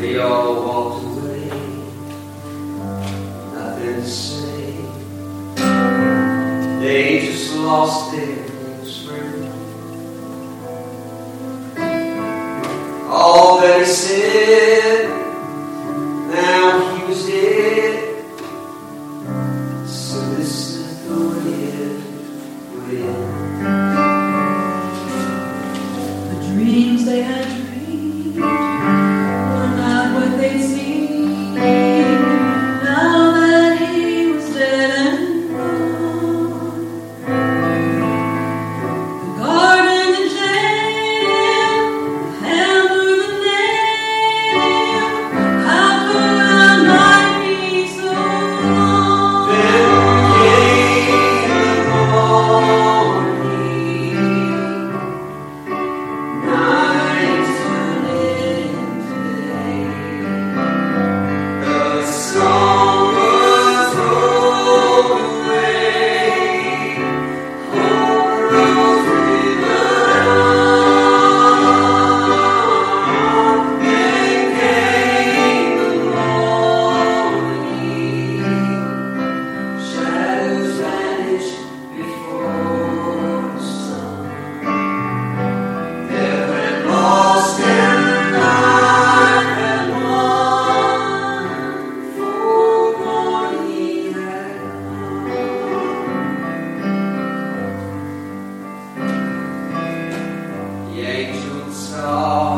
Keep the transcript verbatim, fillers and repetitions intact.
They all walked away, nothing to say. They just lost their spring. All that he said, now he was dead. So this is the way it would end. The dreams they had dreamed were not what they seemed. Now that he was dead and gone, the garden, the jail, the hammer, the nail, how could a night be so long? Then came the morning, night turned into day. The song was rolled away, Hope rose river on. Then came the morning, shadows vanished before the sun. There went lost and the night had won, for morning had come. The angel saw